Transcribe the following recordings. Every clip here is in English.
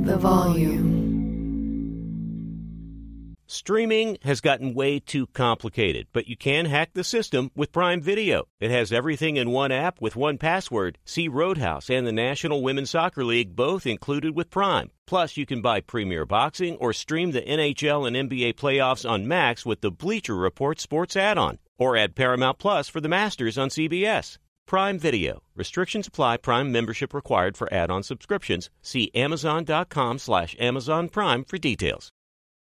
the volume. Streaming has gotten way too complicated, but you can hack the system with Prime Video. It has everything in one app with one password. See Roadhouse and the National Women's Soccer League both included with Prime. Plus, you can buy Premier Boxing or stream the NHL and NBA playoffs on Max with the Bleacher Report Sports add-on. Or add Paramount Plus for the Masters on CBS. Prime Video. Restrictions apply. Prime membership required for add-on subscriptions. See Amazon.com/Amazon Prime for details.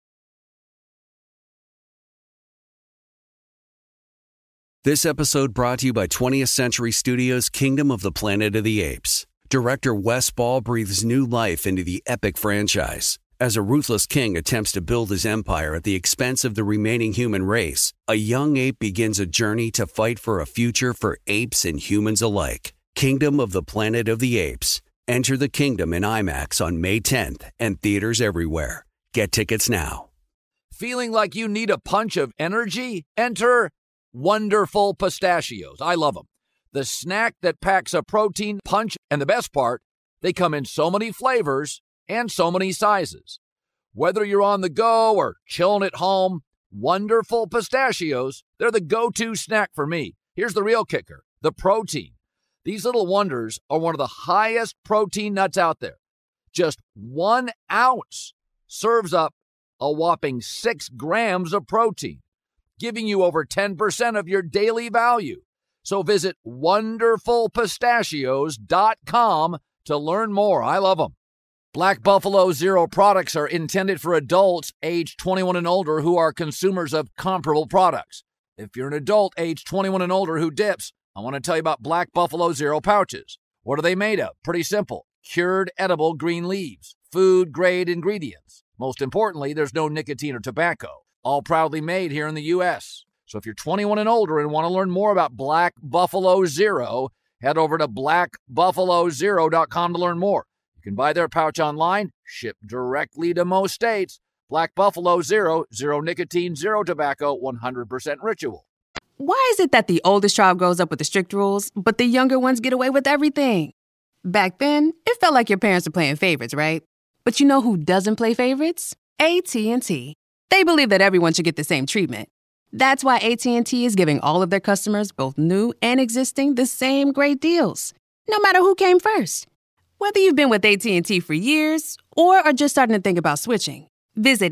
This episode brought to you by 20th Century Studios' Kingdom of the Planet of the Apes. Director Wes Ball breathes new life into the epic franchise. As a ruthless king attempts to build his empire at the expense of the remaining human race, a young ape begins a journey to fight for a future for apes and humans alike. Kingdom of the Planet of the Apes. Enter the kingdom in IMAX on May 10th and theaters everywhere. Get tickets now. Feeling like you need a punch of energy? Enter Wonderful Pistachios. I love them. The snack that packs a protein punch, and the best part, they come in so many flavors and so many sizes. Whether you're on the go or chilling at home, Wonderful Pistachios, they're the go-to snack for me. Here's the real kicker, the protein. These little wonders are one of the highest protein nuts out there. Just 1 ounce serves up a whopping 6 grams of protein, giving you over 10% of your daily value. So visit wonderfulpistachios.com to learn more. I love them. Black Buffalo Zero products are intended for adults age 21 and older who are consumers of comparable products. If you're an adult age 21 and older who dips, I want to tell you about Black Buffalo Zero pouches. What are they made of? Pretty simple. Cured edible green leaves, food-grade ingredients. Most importantly, there's no nicotine or tobacco. All proudly made here in the U.S. So if you're 21 and older and want to learn more about Black Buffalo Zero, head over to blackbuffalozero.com to learn more. You can buy their pouch online, shipped directly to most states. Black Buffalo Zero, zero nicotine, zero tobacco, 100% ritual. Why is it that the oldest tribe grows up with the strict rules, but the younger ones get away with everything? Back then, it felt like your parents were playing favorites, right? But you know who doesn't play favorites? AT&T. They believe that everyone should get the same treatment. That's why AT&T is giving all of their customers, both new and existing, the same great deals, no matter who came first. Whether you've been with AT&T for years or are just starting to think about switching, visit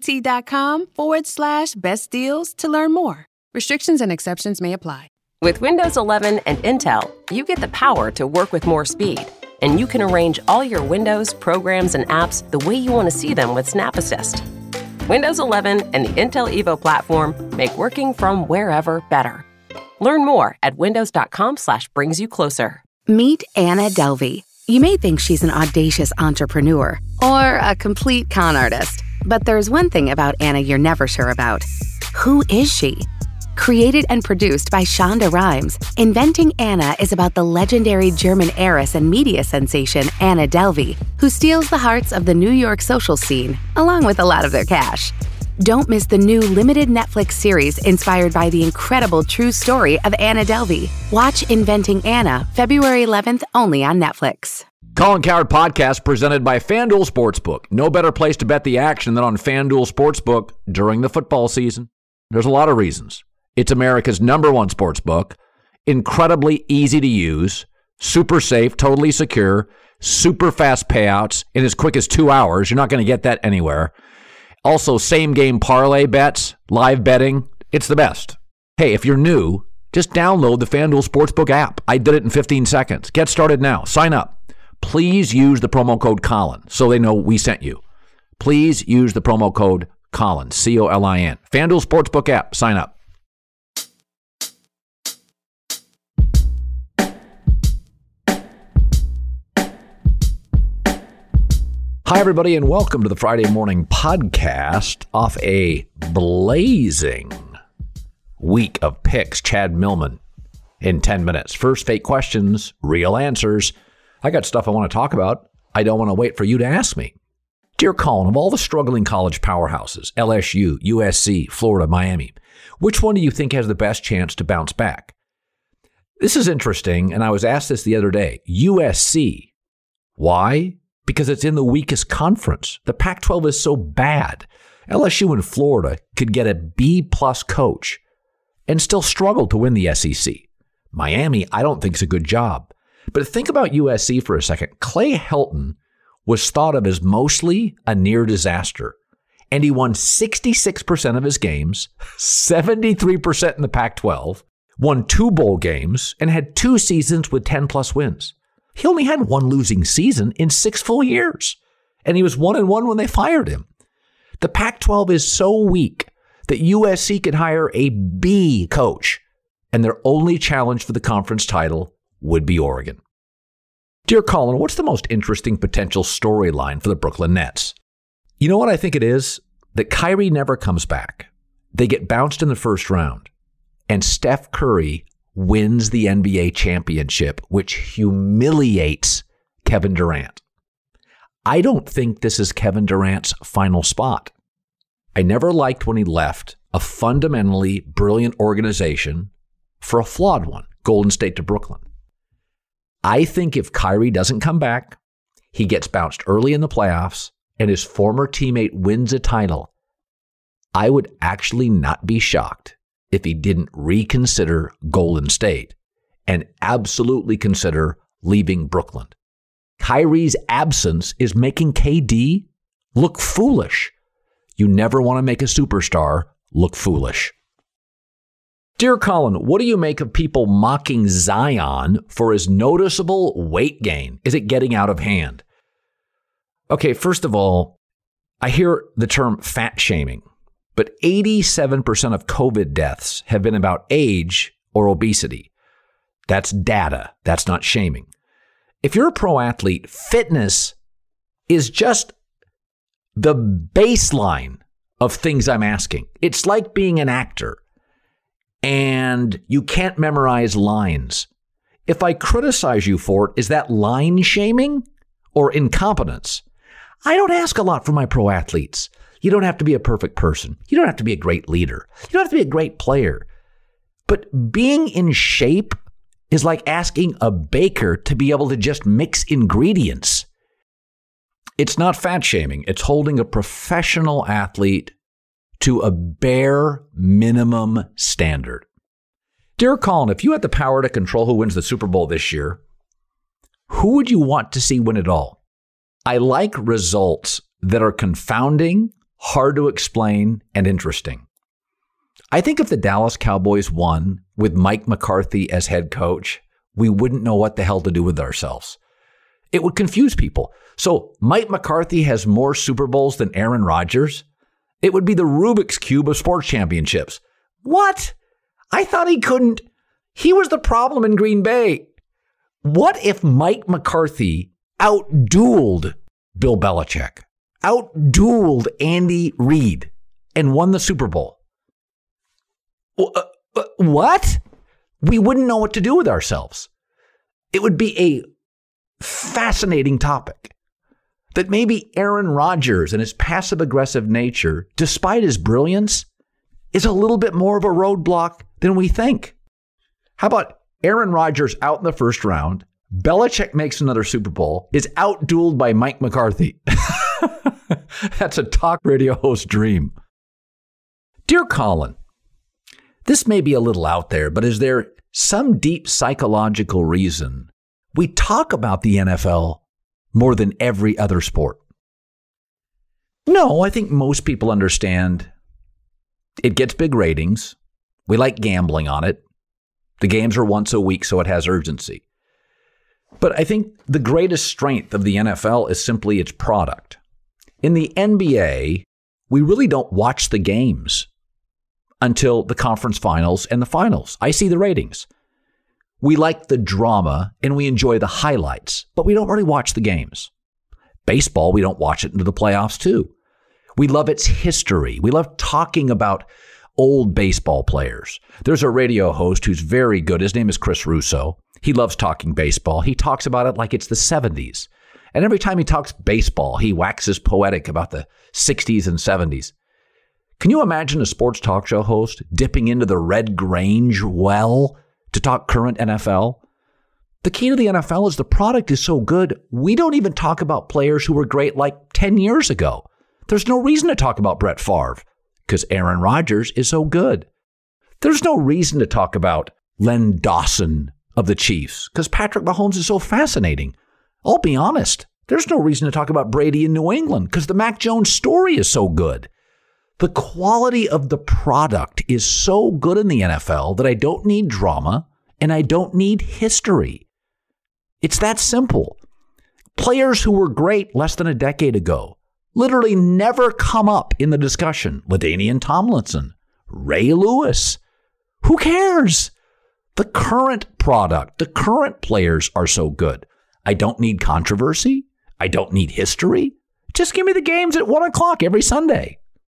att.com/best deals to learn more. Restrictions and exceptions may apply. With Windows 11 and Intel, you get the power to work with more speed. And you can arrange all your Windows, programs, and apps the way you want to see them with Snap Assist. Windows 11 and the Intel Evo platform make working from wherever better. Learn more at windows.com/brings-you-closer. Meet Anna Delvey. You may think she's an audacious entrepreneur or a complete con artist, but there's one thing about Anna you're never sure about. Who is she? Created and produced by Shonda Rhimes, Inventing Anna is about the legendary German heiress and media sensation Anna Delvey, who steals the hearts of the New York social scene, along with a lot of their cash. Don't miss the new limited Netflix series inspired by the incredible true story of Anna Delvey. Watch Inventing Anna, February 11th, only on Netflix. Colin Cowherd Podcast presented by FanDuel Sportsbook. No better place to bet the action than on FanDuel Sportsbook during the football season. There's a lot of reasons. It's America's #1 sportsbook, incredibly easy to use, super safe, totally secure, super fast payouts in as quick as 2 hours. You're not going to get that anywhere. Also, same-game parlay bets, live betting. It's the best. Hey, if you're new, just download the FanDuel Sportsbook app. I did it in 15 seconds. Get started now. Sign up. Please use the promo code Colin so they know we sent you. Please use the promo code Colin, C-O-L-I-N. FanDuel Sportsbook app. Sign up. Hi, everybody, and welcome to the Friday morning podcast off a blazing week of picks. Chad Millman in 10 minutes. First, fake questions, real answers. I got stuff I want to talk about. I don't want to wait for you to ask me. Dear Colin, of all the struggling college powerhouses, LSU, USC, Florida, Miami, which one do you think has the best chance to bounce back? This is interesting, and I was asked this the other day. USC. Why? because it's in the weakest conference. The Pac-12 is so bad. LSU and Florida could get a B-plus coach and still struggle to win the SEC. Miami, I don't think is a good job. But think about USC for a second. Clay Helton was thought of as mostly a near disaster, and he won 66% of his games, 73% in the Pac-12, won 2 bowl games, and had 2 seasons with 10-plus wins. He only had 1 losing season in 6 full years, and he was 1-1 when they fired him. The Pac-12 is so weak that USC could hire a B coach, and their only challenge for the conference title would be Oregon. Dear Colin, what's the most interesting potential storyline for the Brooklyn Nets? You know what I think it is? That Kyrie never comes back. They get bounced in the first round, and Steph Curry wins the NBA championship, which humiliates Kevin Durant. I don't think this is Kevin Durant's final spot. I never liked when he left a fundamentally brilliant organization for a flawed one, Golden State to Brooklyn. I think if Kyrie doesn't come back, he gets bounced early in the playoffs, and his former teammate wins a title, I would actually not be shocked if he didn't reconsider Golden State and absolutely consider leaving Brooklyn. Kyrie's absence is making KD look foolish. You never want to make a superstar look foolish. Dear Colin, what do you make of people mocking Zion for his noticeable weight gain? Is it getting out of hand? Okay, first of all, I hear the term fat shaming, but 87% of COVID deaths have been about age or obesity. That's data. That's not shaming. If you're a pro athlete, fitness is just the baseline of things I'm asking. It's like being an actor and you can't memorize lines. If I criticize you for it, is that line shaming or incompetence? I don't ask a lot from my pro athletes. You don't have to be a perfect person. You don't have to be a great leader. You don't have to be a great player. But being in shape is like asking a baker to be able to just mix ingredients. It's not fat shaming. It's holding a professional athlete to a bare minimum standard. Dear Colin, if you had the power to control who wins the Super Bowl this year, who would you want to see win it all? I like results that are confounding, hard to explain, and interesting. I think if the Dallas Cowboys won with Mike McCarthy as head coach, we wouldn't know what the hell to do with ourselves. It would confuse people. So Mike McCarthy has more Super Bowls than Aaron Rodgers? It would be the Rubik's Cube of sports championships. What? I thought he couldn't. He was the problem in Green Bay. What if Mike McCarthy outdueled Bill Belichick, outdueled Andy Reid, and won the Super Bowl? What? We wouldn't know what to do with ourselves. It would be a fascinating topic. That maybe Aaron Rodgers and his passive-aggressive nature, despite his brilliance, is a little bit more of a roadblock than we think. How about Aaron Rodgers out in the first round, Belichick makes another Super Bowl, is outdueled by Mike McCarthy? That's a talk radio host dream. Dear Colin, this may be a little out there, but is there some deep psychological reason we talk about the NFL more than every other sport? No, I think most people understand it gets big ratings. We like gambling on it. The games are once a week, so it has urgency. But I think the greatest strength of the NFL is simply its product. In the NBA, we really don't watch the games until the conference finals and the finals. I see the ratings. We like the drama and we enjoy the highlights, but we don't really watch the games. Baseball, we don't watch it into the playoffs too. We love its history. We love talking about old baseball players. There's a radio host who's very good. His name is Chris Russo. He loves talking baseball. He talks about it like it's the 70s. And every time he talks baseball, he waxes poetic about the 60s and 70s. Can you imagine a sports talk show host dipping into the Red Grange well to talk current NFL? The key to the NFL is the product is so good, we don't even talk about players who were great like 10 years ago. There's no reason to talk about Brett Favre because Aaron Rodgers is so good. There's no reason to talk about Len Dawson of the Chiefs because Patrick Mahomes is so fascinating. I'll be honest. There's no reason to talk about Brady in New England because the Mac Jones story is so good. The quality of the product is so good in the NFL that I don't need drama and I don't need history. It's that simple. Players who were great less than a decade ago literally never come up in the discussion. LaDainian Tomlinson, Ray Lewis. Who cares? The current product, the current players are so good. I don't need controversy. I don't need history. Just give me the games at 1 o'clock every Sunday.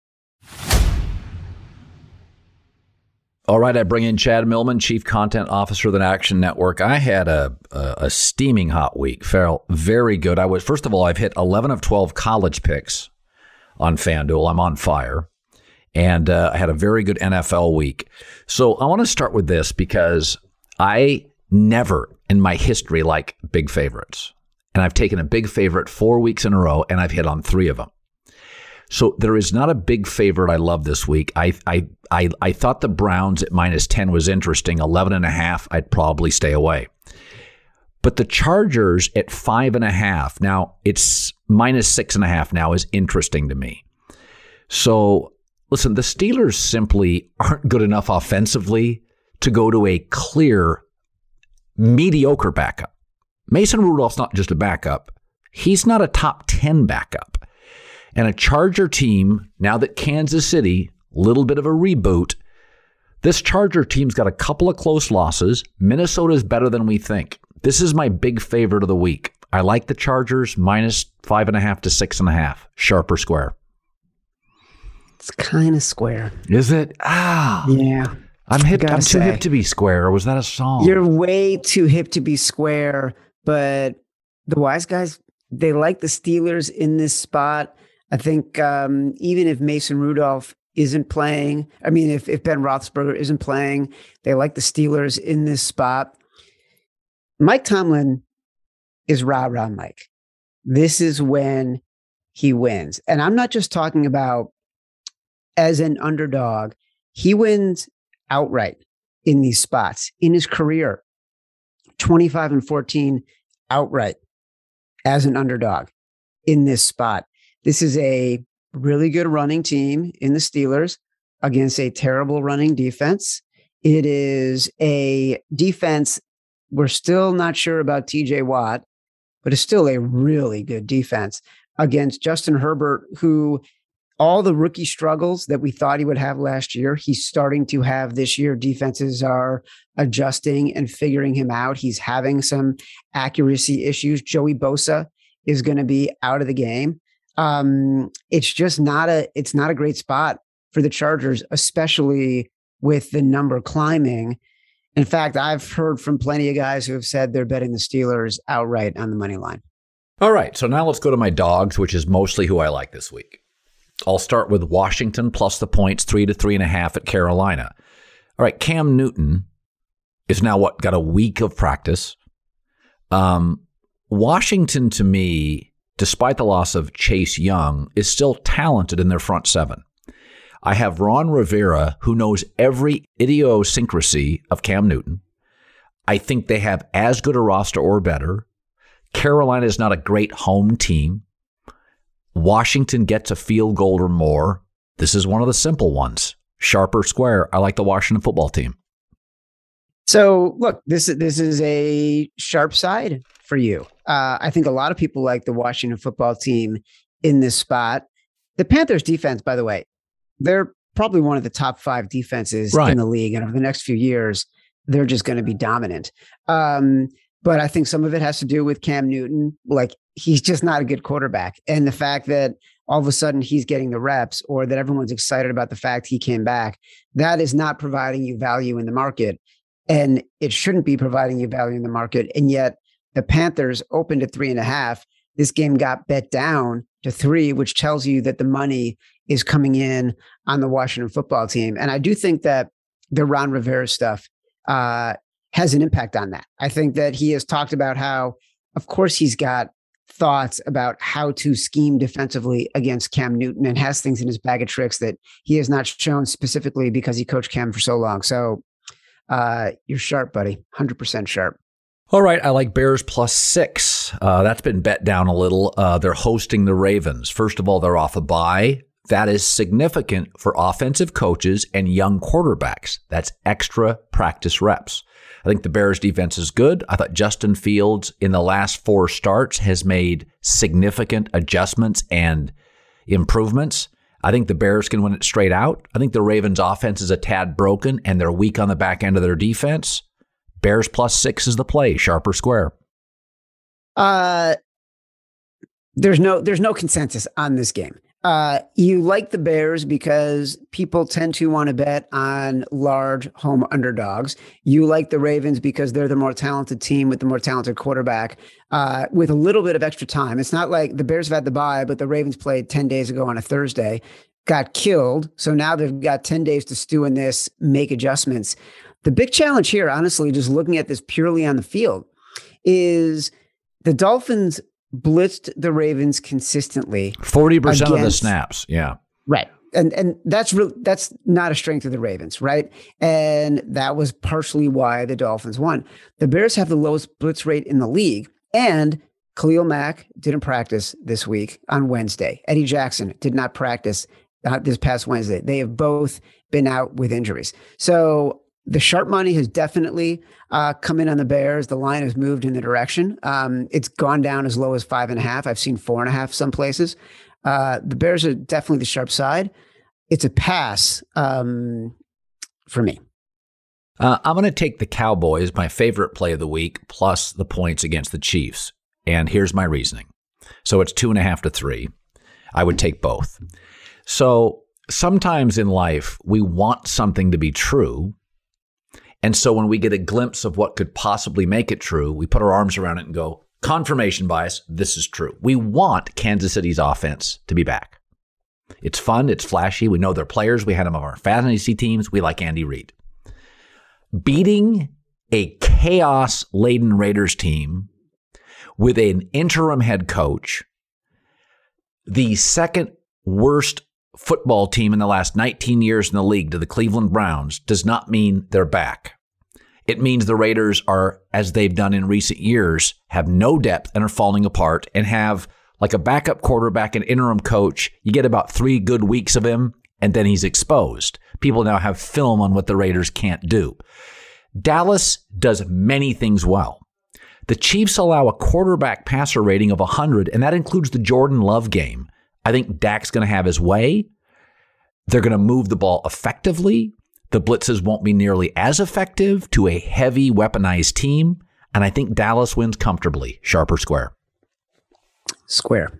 All right, I bring in Chad Millman, Chief Content Officer of the Action Network. I had a steaming hot week, Farrell. Very good. First of all, I've hit 11 of 12 college picks on FanDuel. I'm on fire. And I had a very good NFL week. So I want to start with this because I never in my history like big favorites. And I've taken a big favorite 4 weeks in a row, and I've hit on 3 of them. So there is not a big favorite I love this week. I thought the Browns at -10 was interesting. 11.5, I'd probably stay away. But the Chargers at 5.5, now it's -6.5 now, is interesting to me. So listen, the Steelers simply aren't good enough offensively to go to a clear, mediocre backup. Mason Rudolph's not just a backup. He's not a top 10 backup. And a Charger team, now that Kansas City, little bit of a reboot, this Charger team's got a couple of close losses. Minnesota's better than we think. This is my big favorite of the week. I like the Chargers -5.5 to 6.5. Sharp or square? It's kind of square. Is it? Yeah. I'm too hip to be square. Or was that a song? You're way too hip to be square, but the wise guys, they like the Steelers in this spot. I think even if Mason Rudolph isn't playing, if Ben Roethlisberger isn't playing, they like the Steelers in this spot. Mike Tomlin is rah-rah Mike. This is when he wins. And I'm not just talking about as an underdog. He wins outright in these spots. In his career, 25-14 outright as an underdog in this spot. This is a really good running team in the Steelers against a terrible running defense. It is a defense, we're still not sure about TJ Watt, but it's still a really good defense against Justin Herbert, who all the rookie struggles that we thought he would have last year, he's starting to have this year. Defenses are adjusting and figuring him out. He's having some accuracy issues. Joey Bosa is going to be out of the game. It's just not a great spot for the Chargers, especially with the number climbing. In fact, I've heard from plenty of guys who have said they're betting the Steelers outright on the money line. All right. So now let's go to my dogs, which is mostly who I like this week. I'll start with Washington plus the points, 3 to 3.5 at Carolina. All right. Cam Newton is now got a week of practice. Washington, to me, despite the loss of Chase Young, is still talented in their front seven. I have Ron Rivera, who knows every idiosyncrasy of Cam Newton. I think they have as good a roster or better. Carolina is not a great home team. Washington gets a field goal or more. This is one of the simple ones. Sharp or square, I like the Washington football team. So, look, this is a sharp side for you. I think a lot of people like the Washington football team in this spot. The Panthers defense, by the way, they're probably one of the top 5 defenses in the league. And over the next few years, they're just going to be dominant. But I think some of it has to do with Cam Newton. Like, he's just not a good quarterback. And the fact that all of a sudden he's getting the reps, or that everyone's excited about the fact he came back, that is not providing you value in the market. And it shouldn't be providing you value in the market. And yet the Panthers opened at 3.5. This game got bet down to 3, which tells you that the money is coming in on the Washington football team. And I do think that the Ron Rivera stuff has an impact on that. I think that he has talked about how, of course, he's got thoughts about how to scheme defensively against Cam Newton and has things in his bag of tricks that he has not shown specifically because he coached Cam for so long. So you're sharp, buddy. 100% sharp. All right. I like Bears +6. That's been bet down a little. They're hosting the Ravens. First of all, they're off a bye. That is significant for offensive coaches and young quarterbacks. That's extra practice reps. I think the Bears defense is good. I thought Justin Fields in the last 4 starts has made significant adjustments and improvements. I think the Bears can win it straight out. I think the Ravens offense is a tad broken and they're weak on the back end of their defense. Bears +6 is the play, sharp or square. There's no consensus on this game. You like the Bears because people tend to want to bet on large home underdogs. You like the Ravens because they're the more talented team with the more talented quarterback with a little bit of extra time. It's not like the Bears have had the bye, but the Ravens played 10 days ago on a Thursday, got killed. So now they've got 10 days to stew in this, make adjustments. The big challenge here, honestly, just looking at this purely on the field, is the Dolphins blitzed the Ravens consistently. 40% of the snaps. Yeah. Right. And that's not a strength of the Ravens, right? And that was partially why the Dolphins won. The Bears have the lowest blitz rate in the league, and Khalil Mack didn't practice this week on Wednesday. Eddie Jackson did not practice this past Wednesday. They have both been out with injuries. So the sharp money has definitely come in on the Bears. The line has moved in the direction. It's gone down as low as 5.5. I've seen 4.5 some places. The Bears are definitely the sharp side. It's a pass for me. I'm going to take the Cowboys, my favorite play of the week, plus the points against the Chiefs. And here's my reasoning. So it's 2.5 to 3. I would take both. So sometimes in life, we want something to be true. And so when we get a glimpse of what could possibly make it true, we put our arms around it and go, confirmation bias, this is true. We want Kansas City's offense to be back. It's fun. It's flashy. We know their players. We had them on our fantasy teams. We like Andy Reid. Beating a chaos-laden Raiders team with an interim head coach, the second worst football team in the last 19 years in the league to the Cleveland Browns, does not mean they're back. It means the Raiders are, as they've done in recent years, have no depth and are falling apart and have like a backup quarterback and interim coach. You get about 3 good weeks of him and then he's exposed. People now have film on what the Raiders can't do. Dallas does many things well. The Chiefs allow a quarterback passer rating of 100, and that includes the Jordan Love game. I think Dak's going to have his way. They're going to move the ball effectively. The blitzes won't be nearly as effective to a heavy weaponized team. And I think Dallas wins comfortably. Sharp or square? Square.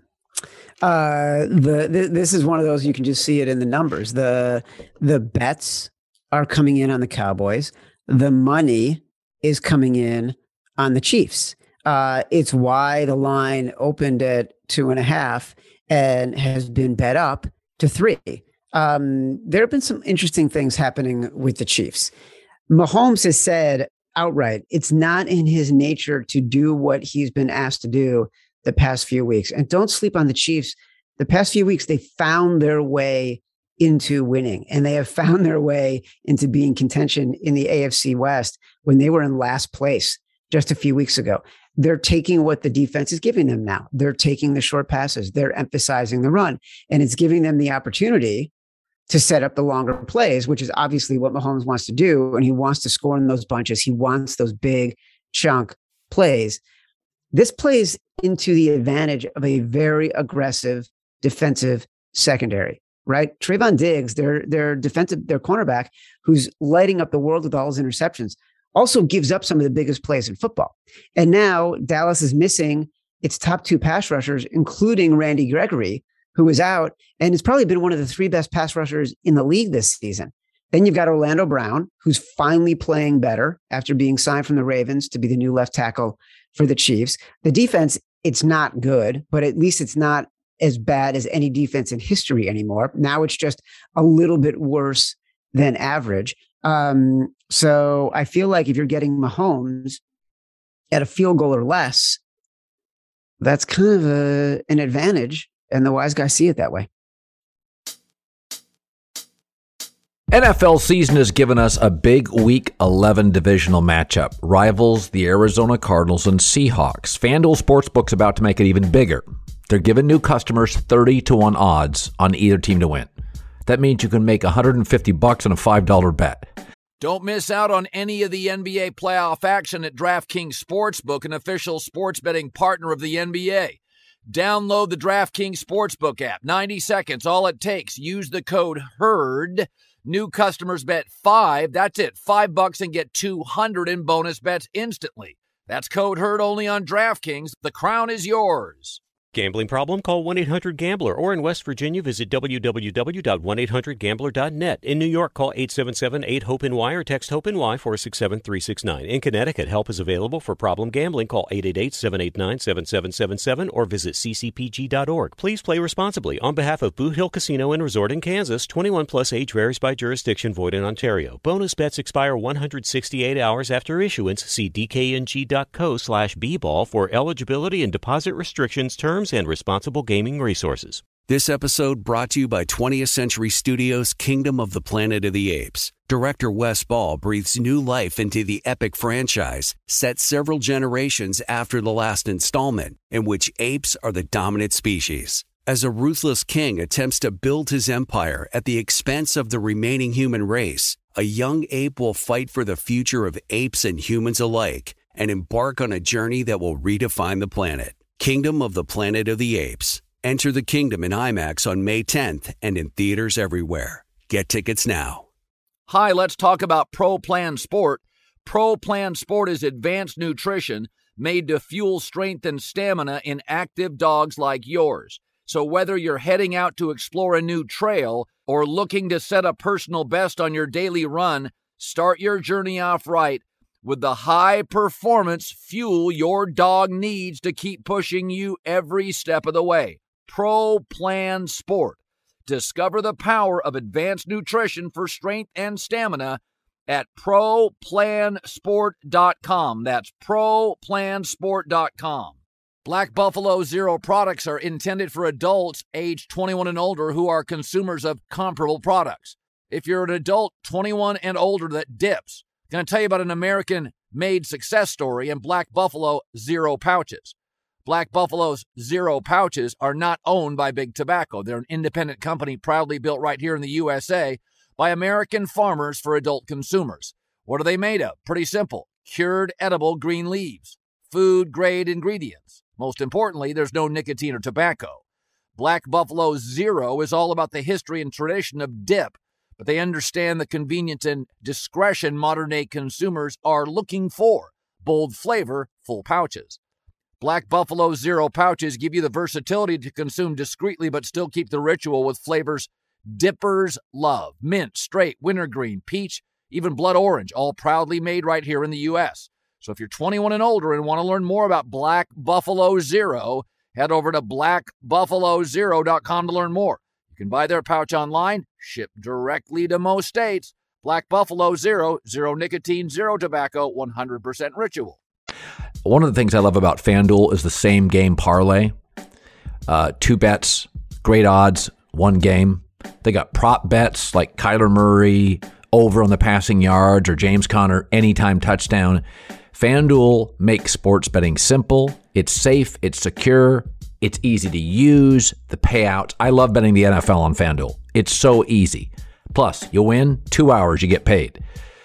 This is one of those, you can just see it in the numbers. The bets are coming in on the Cowboys. The money is coming in on the Chiefs. It's why the line opened at 2.5 and has been bet up to 3. There have been some interesting things happening with the Chiefs. Mahomes has said outright, it's not in his nature to do what he's been asked to do the past few weeks. And don't sleep on the Chiefs. The past few weeks, they found their way into winning, and they have found their way into being contention in the AFC West when they were in last place just a few weeks ago. They're taking what the defense is giving them now. They're taking the short passes. They're emphasizing the run, and it's giving them the opportunity to set up the longer plays, which is obviously what Mahomes wants to do. And he wants to score in those bunches. He wants those big chunk plays. This plays into the advantage of a very aggressive defensive secondary, right? Trayvon Diggs, their cornerback, who's lighting up the world with all his interceptions, also gives up some of the biggest plays in football. And now Dallas is missing its top 2 pass rushers, including Randy Gregory, who is out, and has probably been one of the 3 best pass rushers in the league this season. Then you've got Orlando Brown, who's finally playing better after being signed from the Ravens to be the new left tackle for the Chiefs. The defense, it's not good, but at least it's not as bad as any defense in history anymore. Now it's just a little bit worse than average. So I feel like if you're getting Mahomes at a field goal or less, that's kind of an advantage. And the wise guys see it that way. NFL season has given us a big Week 11 divisional matchup. Rivals the Arizona Cardinals and Seahawks. FanDuel Sportsbook's about to make it even bigger. They're giving new customers 30-1 odds on either team to win. That means you can make $150 on a $5 bet. Don't miss out on any of the NBA playoff action at DraftKings Sportsbook, an official sports betting partner of the NBA. Download the DraftKings Sportsbook app. 90 seconds, all it takes. Use the code HERD. New customers bet $5. That's it, $5 and get $200 in bonus bets instantly. That's code HERD only on DraftKings. The crown is yours. Gambling problem? Call 1-800-GAMBLER. Or in West Virginia, visit www.1800gambler.net. In New York, call 877-8-HOPE-NY or text HOPE-NY 467-369. In Connecticut, help is available for problem gambling. Call 888-789-7777 or visit ccpg.org. Please play responsibly. On behalf of Boot Hill Casino and Resort in Kansas, 21 plus age varies by jurisdiction, void in Ontario. Bonus bets expire 168 hours after issuance. See dkng.co/bball for eligibility and deposit restrictions, terms, and responsible gaming resources. This episode brought to you by 20th Century Studios' Kingdom of the Planet of the Apes. Director Wes Ball breathes new life into the epic franchise, set several generations after the last installment, in which apes are the dominant species. As a ruthless king attempts to build his empire at the expense of the remaining human race, a young ape will fight for the future of apes and humans alike and embark on a journey that will redefine the planet. Kingdom of the Planet of the Apes. Enter the kingdom in IMAX on May 10th and in theaters everywhere. Get tickets now. Hi, let's talk about Pro Plan Sport. Pro Plan Sport is advanced nutrition made to fuel strength and stamina in active dogs like yours. So whether you're heading out to explore a new trail or looking to set a personal best on your daily run, start your journey off right with the high-performance fuel your dog needs to keep pushing you every step of the way. Pro Plan Sport. Discover the power of advanced nutrition for strength and stamina at ProPlansport.com. That's ProPlansport.com. Black Buffalo Zero products are intended for adults age 21 and older who are consumers of comparable products. If you're an adult 21 and older that dips, I'm going to tell you about an American-made success story in Black Buffalo Zero Pouches. Black Buffalo's Zero Pouches are not owned by Big Tobacco. They're an independent company proudly built right here in the USA by American farmers for adult consumers. What are they made of? Pretty simple. Cured edible green leaves. Food-grade ingredients. Most importantly, there's no nicotine or tobacco. Black Buffalo Zero is all about the history and tradition of dip, but they understand the convenience and discretion modern-day consumers are looking for. Bold flavor, full pouches. Black Buffalo Zero pouches give you the versatility to consume discreetly but still keep the ritual with flavors dippers love. Mint, straight, wintergreen, peach, even blood orange, all proudly made right here in the U.S. So if you're 21 and older and want to learn more about Black Buffalo Zero, head over to blackbuffalozero.com to learn more. You can buy their pouch online, shipped directly to most states. Black Buffalo Zero, zero nicotine, zero tobacco, 100% ritual. One of the things I love about FanDuel is the same game parlay. 2 bets, great odds, 1 game. They got prop bets like Kyler Murray over on the passing yards or James Conner anytime touchdown. FanDuel makes sports betting simple. It's safe. It's secure. It's easy to use. The payouts. I love betting the NFL on FanDuel. It's so easy. Plus, you win, 2 hours, you get paid.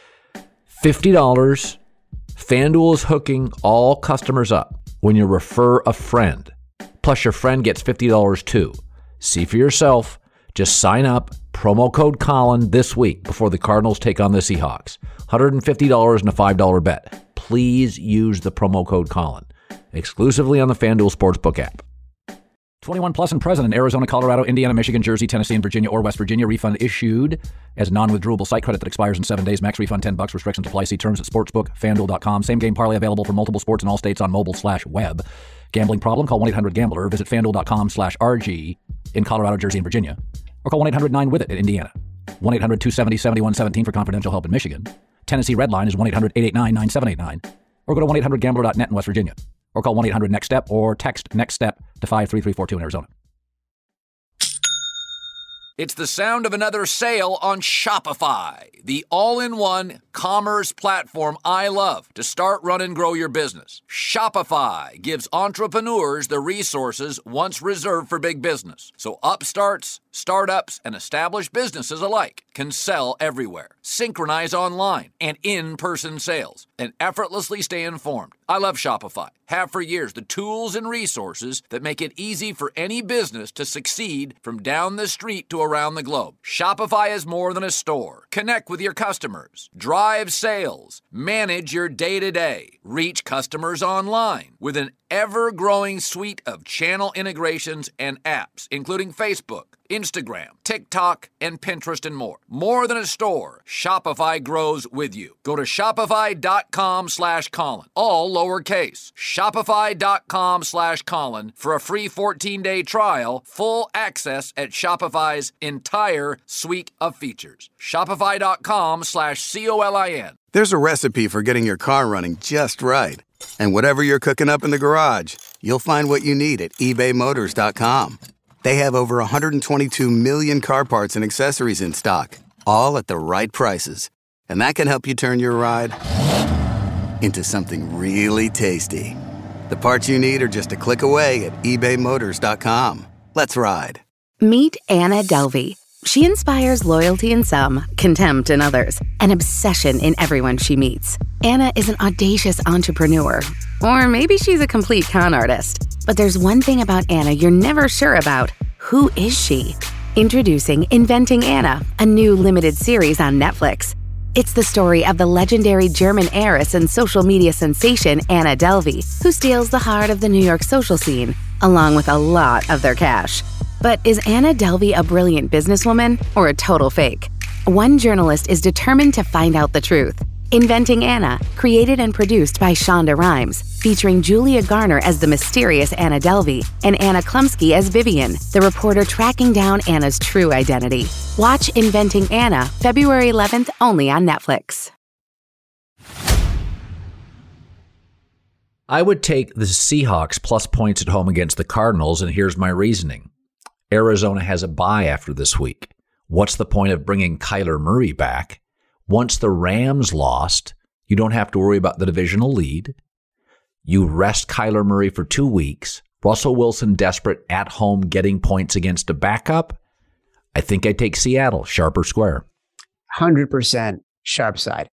$50. FanDuel is hooking all customers up when you refer a friend. Plus, your friend gets $50 too. See for yourself. Just sign up, promo code Colin this week before the Cardinals take on the Seahawks. $150 and a $5 bet. Please use the promo code Colin. Exclusively on the FanDuel Sportsbook app. 21 plus and present in Arizona, Colorado, Indiana, Michigan, Jersey, Tennessee, and Virginia or West Virginia. Refund issued as non-withdrawable site credit that expires in 7 days. Max refund $10. Restrictions apply. See terms at sportsbookfanduel.com. Same game parlay available for multiple sports in all states on mobile/web. Gambling problem? Call 1-800-GAMBLER or visit fanduel.com/RG in Colorado, Jersey, and Virginia. Or call 1-800-9-WITH-IT in Indiana. 1-800-270-7117 for confidential help in Michigan. Tennessee Red Line is 1-800-889-9789. Or go to 1-800-GAMBLER.net in West Virginia. Or call 1-800-NEXT-STEP or text NEXT STEP to 53342 in Arizona. It's the sound of another sale on Shopify, the all-in-one commerce platform I love to start, run, and grow your business. Shopify gives entrepreneurs the resources once reserved for big business. So upstarts, startups, and established businesses alike can sell everywhere, synchronize online and in-person sales, and effortlessly stay informed. I love Shopify. Have for years the tools and resources that make it easy for any business to succeed from down the street to around the globe. Shopify is more than a store. Connect with your customers, drive sales, manage your day-to-day, reach customers online with an ever-growing suite of channel integrations and apps, including Facebook, Instagram, TikTok, and Pinterest, and more. More than a store, Shopify grows with you. Go to shopify.com/Colin, all lowercase. Shopify.com/Colin for a free 14-day trial, full access at Shopify's entire suite of features. Shopify.com/COLIN. There's a recipe for getting your car running just right. And whatever you're cooking up in the garage, you'll find what you need at ebaymotors.com. They have over 122 million car parts and accessories in stock, all at the right prices. And that can help you turn your ride into something really tasty. The parts you need are just a click away at ebaymotors.com. Let's ride. Meet Anna Delvey. She inspires loyalty in some, contempt in others, and obsession in everyone she meets. Anna is an audacious entrepreneur. Or maybe she's a complete con artist. But there's one thing about Anna you're never sure about. Who is she? Introducing Inventing Anna, a new limited series on Netflix. It's the story of the legendary German heiress and social media sensation Anna Delvey, who steals the heart of the New York social scene, along with a lot of their cash. But is Anna Delvey a brilliant businesswoman or a total fake? One journalist is determined to find out the truth. Inventing Anna, created and produced by Shonda Rhimes, featuring Julia Garner as the mysterious Anna Delvey and Anna Klumsky as Vivian, the reporter tracking down Anna's true identity. Watch Inventing Anna, February 11th, only on Netflix. I would take the Seahawks plus points at home against the Cardinals, and here's my reasoning. Arizona has a bye after this week. What's the point of bringing Kyler Murray back? Once the Rams lost, you don't have to worry about the divisional lead. You rest Kyler Murray for 2 weeks. Russell Wilson desperate at home getting points against a backup. I think I take Seattle, sharp or square. 100% sharp side.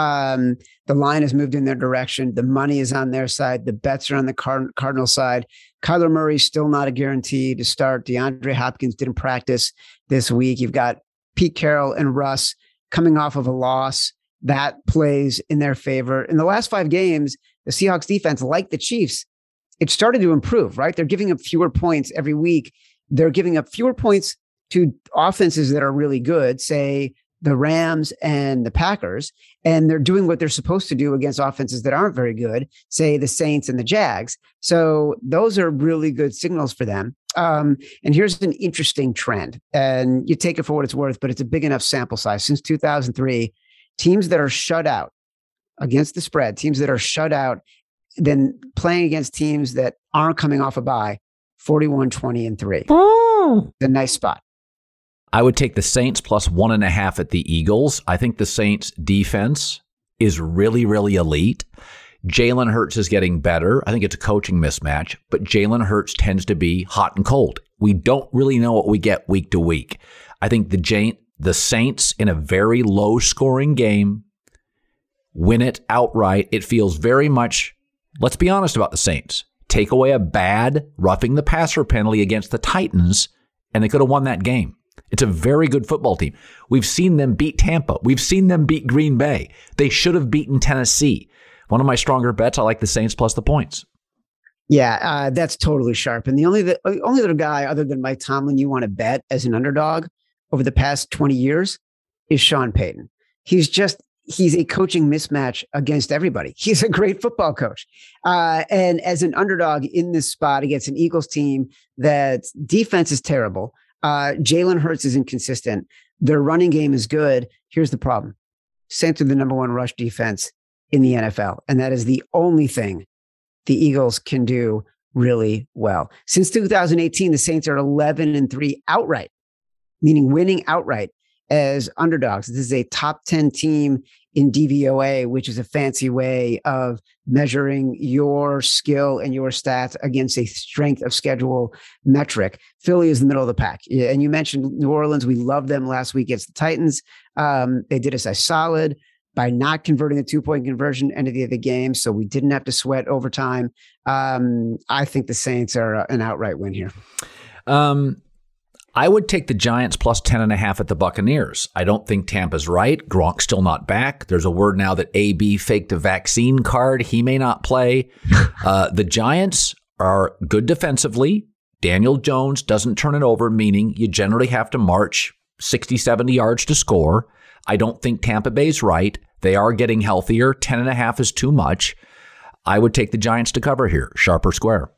The line has moved in their direction. The money is on their side. The bets are on the Cardinal side. Kyler Murray's still not a guarantee to start. DeAndre Hopkins didn't practice this week. You've got Pete Carroll and Russ coming off of a loss. That plays in their favor. In the last 5 games, the Seahawks defense, like the Chiefs, it started to improve, right? They're giving up fewer points every week. They're giving up fewer points to offenses that are really good, say the Rams and the Packers, and they're doing what they're supposed to do against offenses that aren't very good, say the Saints and the Jags. So those are really good signals for them. And here's an interesting trend, and you take it for what it's worth, but it's a big enough sample size. Since 2003, teams that are shut out against the spread, teams that are shut out, then playing against teams that aren't coming off a bye, 41-20-3. Oh, a nice spot. I would take the Saints plus 1.5 at the Eagles. I think the Saints defense is really, really elite. Jalen Hurts is getting better. I think it's a coaching mismatch, but Jalen Hurts tends to be hot and cold. We don't really know what we get week to week. I think the Saints in a very low scoring game win it outright. It feels very much, let's be honest about the Saints. Take away a bad roughing the passer penalty against the Titans, and they could have won that game. It's a very good football team. We've seen them beat Tampa. We've seen them beat Green Bay. They should have beaten Tennessee. One of my stronger bets, I like the Saints plus the points. Yeah, that's totally sharp. And the only other guy other than Mike Tomlin you want to bet as an underdog over the past 20 years is Sean Payton. He's a coaching mismatch against everybody. He's a great football coach. And as an underdog in this spot against an Eagles team that defense is terrible, Jalen Hurts is inconsistent. Their running game is good. Here's the problem. Saints are the number one rush defense in the NFL, and that is the only thing the Eagles can do really well. Since 2018, the Saints are 11-3 outright, meaning winning outright as underdogs. This is a top 10 team in DVOA, which is a fancy way of measuring your skill and your stats against a strength of schedule metric. Philly is the middle of the pack. And you mentioned New Orleans. We loved them last week against the Titans. They did us a solid by not converting the 2-point conversion end of the game. So we didn't have to sweat overtime. I think the Saints are an outright win here. I would take the Giants plus 10.5 at the Buccaneers. I don't think Tampa's right. Gronk's still not back. There's a word now that AB faked a vaccine card. He may not play. The Giants are good defensively. Daniel Jones doesn't turn it over, meaning you generally have to march 60, 70 yards to score. I don't think Tampa Bay's right. They are getting healthier. 10.5 is too much. I would take the Giants to cover here, sharp or square.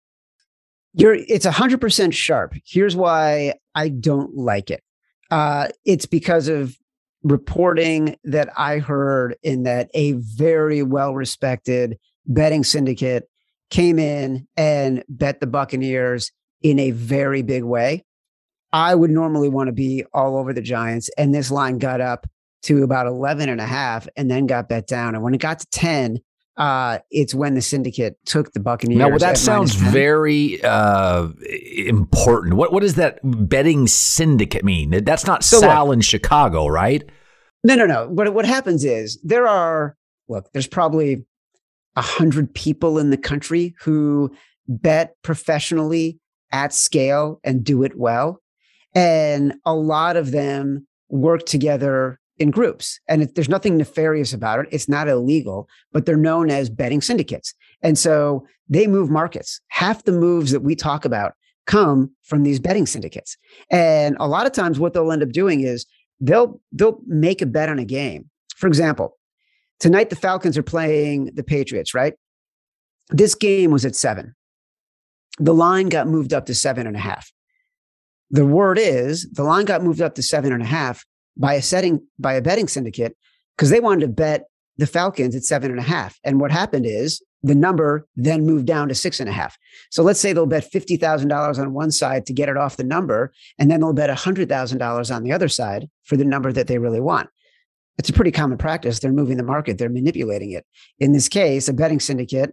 It's 100% sharp. Here's why I don't like it. It's because of reporting that I heard in that a very well-respected betting syndicate came in and bet the Buccaneers in a very big way. I would normally want to be all over the Giants, and this line got up to about 11.5 and then got bet down. And when it got to 10, it's when the syndicate took the Buccaneers. Now, well, that sounds very important. What does that betting syndicate mean? That's not Sal in Chicago, right? No. What happens is there's probably 100 people in the country who bet professionally at scale and do it well. And a lot of them work together in groups. And there's nothing nefarious about it. It's not illegal, but they're known as betting syndicates. And so they move markets. Half the moves that we talk about come from these betting syndicates. And a lot of times what they'll end up doing is they'll make a bet on a game. For example, tonight the Falcons are playing the Patriots, right? This game was at 7. The line got moved up to 7.5. The word is the line got moved up to 7.5 by a betting syndicate because they wanted to bet the Falcons at 7.5. And what happened is the number then moved down to 6.5. So let's say they'll bet $50,000 on one side to get it off the number, and then they'll bet $100,000 on the other side for the number that they really want. It's a pretty common practice. They're moving the market. They're manipulating it. In this case, a betting syndicate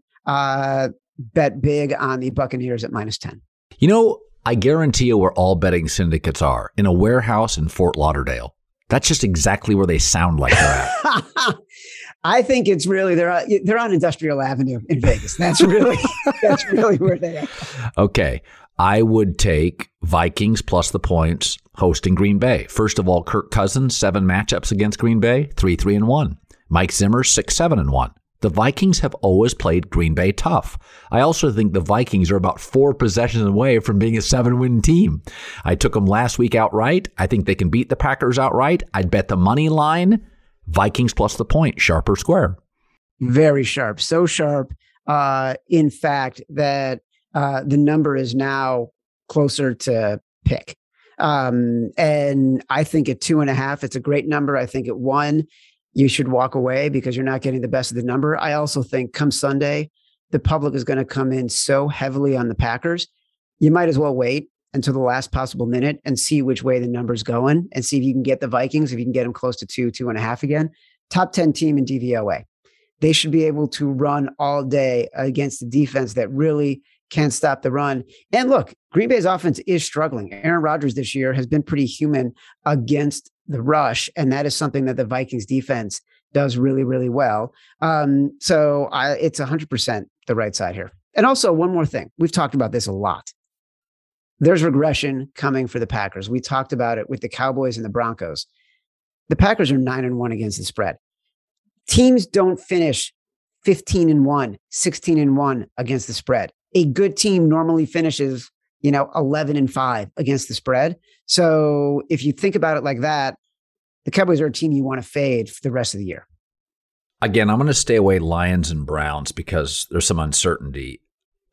bet big on the Buccaneers at -10. You know, I guarantee you where all betting syndicates are, in a warehouse in Fort Lauderdale. That's just exactly where they sound like they're at. I think it's really they're on Industrial Avenue in Vegas. That's really where they are. Okay, I would take Vikings plus the points hosting Green Bay. First of all, Kirk Cousins 7 matchups against Green Bay, 3-3-1. Mike Zimmer 6-7-1. The Vikings have always played Green Bay tough. I also think the Vikings are about 4 possessions away from being a 7-win team. I took them last week outright. I think they can beat the Packers outright. I'd bet the money line, Vikings plus the point, sharp or square. Very sharp. So sharp, in fact, that the number is now closer to pick. And I think at 2.5, it's a great number. I think at 1, you should walk away because you're not getting the best of the number. I also think come Sunday, the public is going to come in so heavily on the Packers. You might as well wait until the last possible minute and see which way the number's going and see if you can get the Vikings, if you can get them close to 2.5 again. Top 10 team in DVOA. They should be able to run all day against the defense that really can't stop the run. And look, Green Bay's offense is struggling. Aaron Rodgers this year has been pretty human against the rush, and that is something that the Vikings defense does really, really well. So it's 100% the right side here. And also one more thing. We've talked about this a lot. There's regression coming for the Packers. We talked about it with the Cowboys and the Broncos. The Packers are 9-1 against the spread. Teams don't finish 15-1, 16-1 against the spread. A good team normally finishes, 11-5 against the spread. So if you think about it like that, the Cowboys are a team you want to fade for the rest of the year. Again, I'm going to stay away Lions and Browns because there's some uncertainty.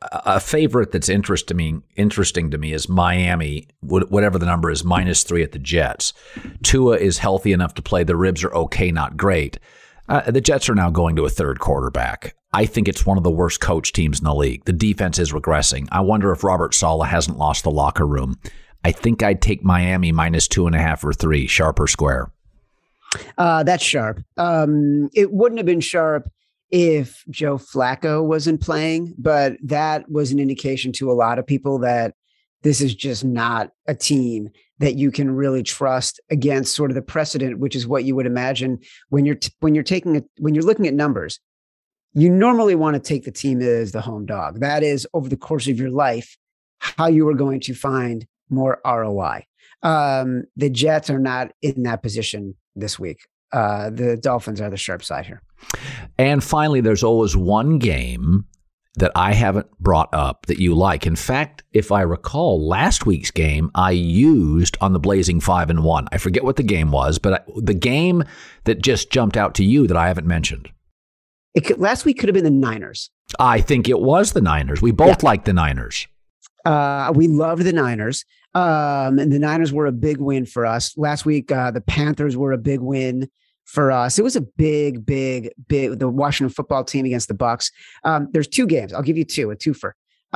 a favorite that's interesting to me is Miami, whatever the number is, -3 at the Jets. Tua is healthy enough to play. The ribs are okay, not great. The Jets are now going to a third quarterback. I think it's one of the worst coach teams in the league. The defense is regressing. I wonder if Robert Saleh hasn't lost the locker room. I think I'd take Miami -2.5 or 3, sharp or square. That's sharp. It wouldn't have been sharp if Joe Flacco wasn't playing, but that was an indication to a lot of people that this is just not a team that you can really trust against sort of the precedent, which is what you would imagine when you're looking at numbers. You normally want to take the team as the home dog. That is, over the course of your life, how you are going to find more ROI. The Jets are not in that position this week. The Dolphins are the sharp side here. And finally, there's always one game that I haven't brought up that you like. In fact, if I recall, last week's game I used on the Blazing 5-1. I forget what the game was, but the game that just jumped out to you that I haven't mentioned. Last week could have been the Niners. I think it was the Niners. We both liked the Niners. We loved the Niners. And the Niners were a big win for us. Last week, the Panthers were a big win for us. It was a big, the Washington football team against the Bucs. There's 2 games. I'll give you 2, a twofer.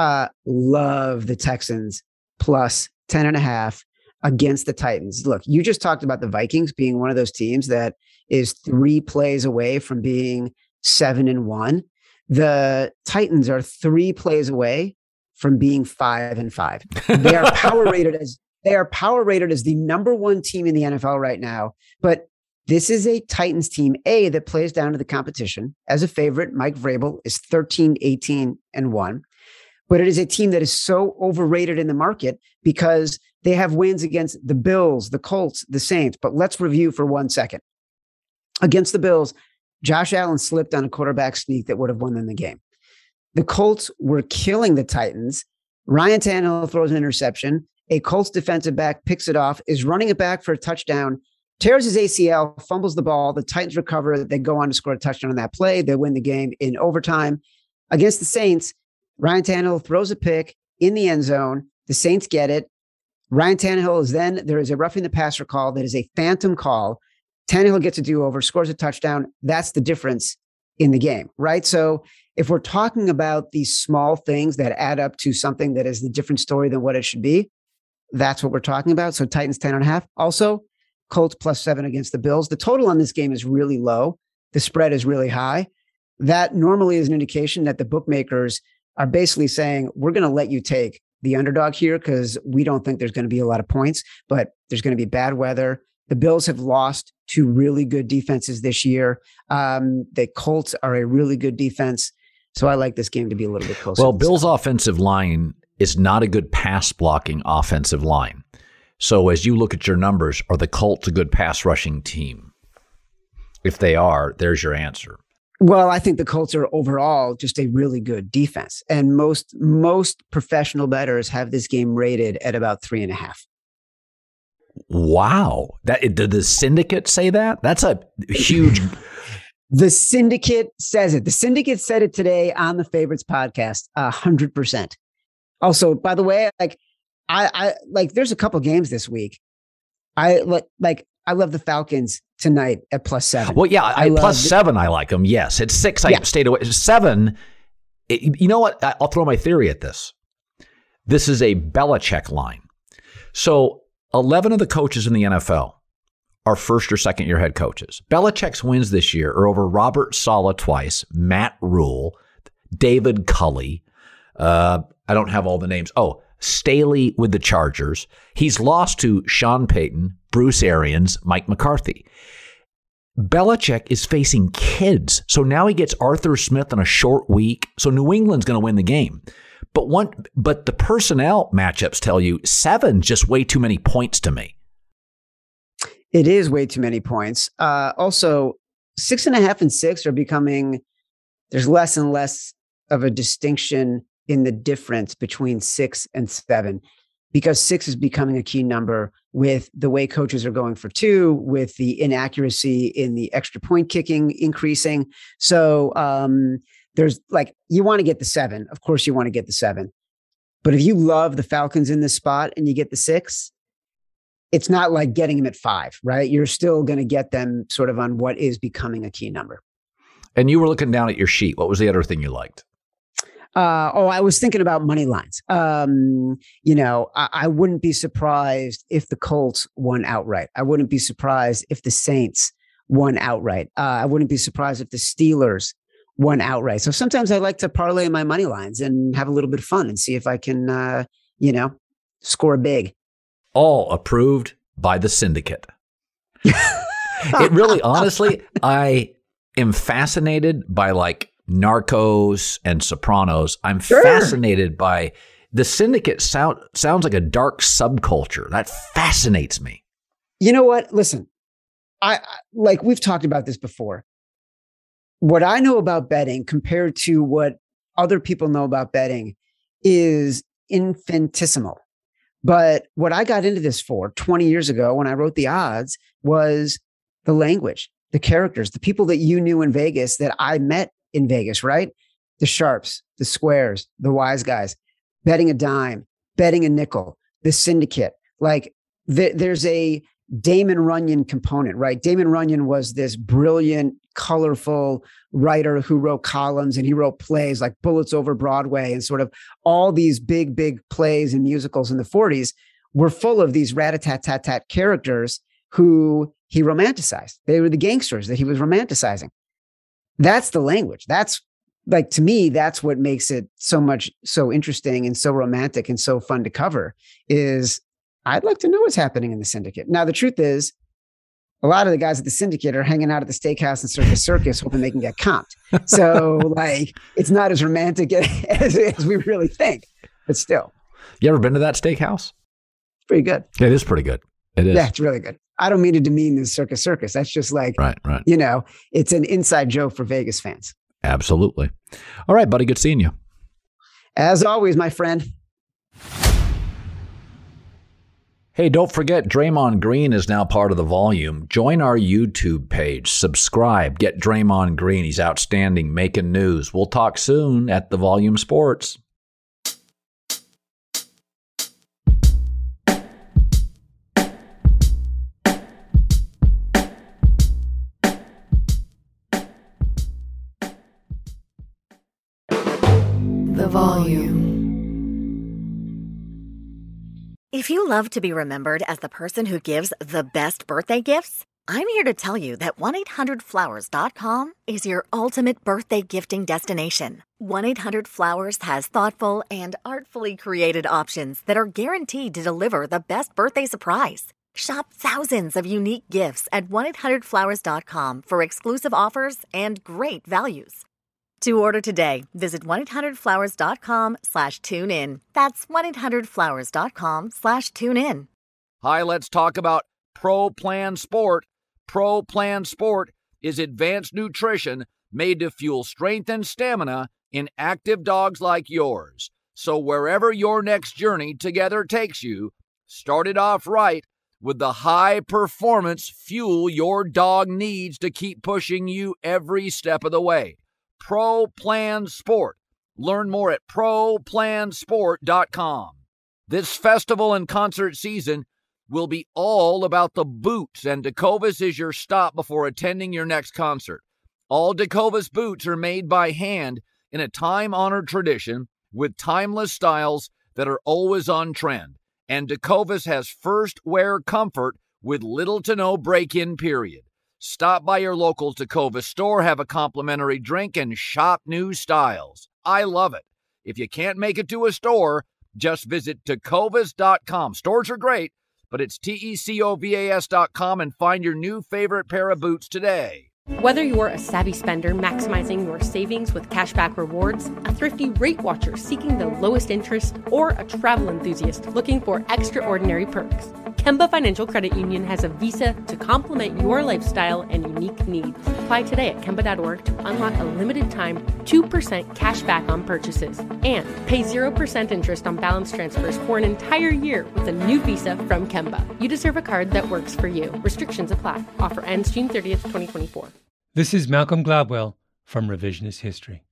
Love the Texans plus 10.5 against the Titans. Look, you just talked about the Vikings being one of those teams that is 3 plays away from being 7-1. The Titans are 3 plays away from being 5-5. They are power rated as the number 1 team in the NFL right now. But this is a Titans team, that plays down to the competition. As a favorite, Mike Vrabel is 13-18-1. But it is a team that is so overrated in the market because they have wins against the Bills, the Colts, the Saints. But let's review for 1 second. Against the Bills, Josh Allen slipped on a quarterback sneak that would have won them the game. The Colts were killing the Titans. Ryan Tannehill throws an interception. A Colts defensive back picks it off, is running it back for a touchdown, tears his ACL, fumbles the ball. The Titans recover. They go on to score a touchdown on that play. They win the game in overtime. Against the Saints, Ryan Tannehill throws a pick in the end zone. The Saints get it. Ryan Tannehill is then, there is a roughing the passer call that is a phantom call. Tannehill gets a do-over, scores a touchdown. That's the difference in the game, right? So if we're talking about these small things that add up to something that is a different story than what it should be, that's what we're talking about. So Titans 10.5. Also, Colts +7 against the Bills. The total on this game is really low. The spread is really high. That normally is an indication that the bookmakers are basically saying, we're going to let you take the underdog here because we don't think there's going to be a lot of points, but there's going to be bad weather. The Bills have lost 2 really good defenses this year. The Colts are a really good defense. So I like this game to be a little bit closer. Well, Bills' offensive line is not a good pass blocking offensive line. So as you look at your numbers, are the Colts a good pass rushing team? If they are, there's your answer. Well, I think the Colts are overall just a really good defense. And most professional bettors have this game rated at about 3.5. Wow. Did the syndicate say that? That's a huge. The syndicate says it. The syndicate said it today on the Favorites podcast, 100%. Also, by the way, I there's a couple games this week. I love the Falcons tonight at +7. Well, yeah, +7, I like them. Yes. At 6, I stayed away. 7, you know what? I'll throw my theory at this. This is a Belichick line. So 11 of the coaches in the NFL are first or second year head coaches. Belichick's wins this year are over Robert Saleh twice, Matt Rule, David Culley. I don't have all the names. Oh, Staley with the Chargers. He's lost to Sean Payton, Bruce Arians, Mike McCarthy. Belichick is facing kids. So now he gets Arthur Smith on a short week. So New England's going to win the game. But the personnel matchups tell you 7 just way too many points to me. It is way too many points. Also, 6.5 and 6 are becoming, there's less and less of a distinction in the difference between 6 and 7, because 6 is becoming a key number with the way coaches are going for 2, with the inaccuracy in the extra point kicking increasing. So there's like, you want to get the 7. Of course, you want to get the 7. But if you love the Falcons in this spot and you get the 6, it's not like getting them at 5, right? You're still going to get them sort of on what is becoming a key number. And you were looking down at your sheet. What was the other thing you liked? I was thinking about money lines. I wouldn't be surprised if the Colts won outright. I wouldn't be surprised if the Saints won outright. I wouldn't be surprised if the Steelers won outright. So sometimes I like to parlay my money lines and have a little bit of fun and see if I can, score big. All approved by the syndicate. It really, honestly, I am fascinated by like Narcos and Sopranos. I'm fascinated by the syndicate. Sounds like a dark subculture that fascinates me. You know what? Listen, I like we've talked about this before. What I know about betting compared to what other people know about betting is infinitesimal. But what I got into this for 20 years ago when I wrote the odds was the language, the characters, the people that you knew in Vegas that I met in Vegas, right? The sharps, the squares, the wise guys, betting a dime, betting a nickel, the syndicate. Like there's a Damon Runyon component, right? Damon Runyon was this brilliant, colorful writer who wrote columns and he wrote plays like Bullets Over Broadway and sort of all these big, big plays and musicals in the 40s were full of these rat-a-tat-tat-tat characters who he romanticized. They were the gangsters that he was romanticizing. That's the language. That's like, to me, that's what makes it so interesting and so romantic and so fun to cover is I'd like to know what's happening in the syndicate. Now, the truth is, a lot of the guys at the syndicate are hanging out at the steakhouse and Circus hoping they can get comped. So, like, it's not as romantic as we really think, but still. You ever been to that steakhouse? Pretty good. It is pretty good. It is. Yeah, it's really good. I don't mean to demean the Circus. That's just like, right. It's an inside joke for Vegas fans. Absolutely. All right, buddy. Good seeing you. As always, my friend. Hey, don't forget, Draymond Green is now part of the Volume. Join our YouTube page. Subscribe. Get Draymond Green. He's outstanding, making news. We'll talk soon at the Volume Sports. The Volume. If you love to be remembered as the person who gives the best birthday gifts, I'm here to tell you that 1-800-Flowers.com is your ultimate birthday gifting destination. 1-800-Flowers has thoughtful and artfully created options that are guaranteed to deliver the best birthday surprise. Shop thousands of unique gifts at 1-800-Flowers.com for exclusive offers and great values. To order today, visit 1-800-Flowers.com/tune-in. That's 1-800-Flowers.com/tune-in. Hi, let's talk about Pro Plan Sport. Pro Plan Sport is advanced nutrition made to fuel strength and stamina in active dogs like yours. So wherever your next journey together takes you, start it off right with the high-performance fuel your dog needs to keep pushing you every step of the way. Pro Plan Sport. Learn more at ProPlansport.com. This festival and concert season will be all about the boots, and Tecovas is your stop before attending your next concert. All Tecovas boots are made by hand in a time-honored tradition with timeless styles that are always on trend. And Tecovas has first wear comfort with little to no break-in period. Stop by your local Tecovas store, have a complimentary drink, and shop new styles. I love it. If you can't make it to a store, just visit Tecovas.com. Stores are great, but it's TECOVAS.com and find your new favorite pair of boots today. Whether you're a savvy spender maximizing your savings with cashback rewards, a thrifty rate watcher seeking the lowest interest, or a travel enthusiast looking for extraordinary perks, Kemba Financial Credit Union has a visa to complement your lifestyle and unique needs. Apply today at Kemba.org to unlock a limited time 2% cash back on purchases and pay 0% interest on balance transfers for an entire year with a new visa from Kemba. You deserve a card that works for you. Restrictions apply. Offer ends June 30th, 2024. This is Malcolm Gladwell from Revisionist History.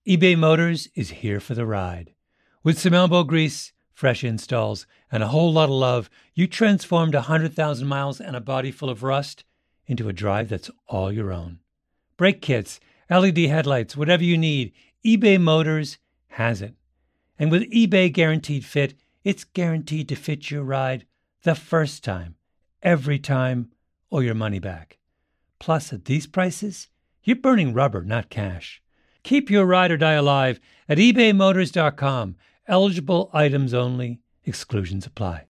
eBay Motors is here for the ride. With some elbow grease, fresh installs, and a whole lot of love, you transformed 100,000 miles and a body full of rust into a drive that's all your own. Brake kits, LED headlights, whatever you need, eBay Motors has it. And with eBay Guaranteed Fit, it's guaranteed to fit your ride the first time, every time, or your money back. Plus, at these prices, you're burning rubber, not cash. Keep your ride or die alive at ebaymotors.com. Eligible items only. Exclusions apply.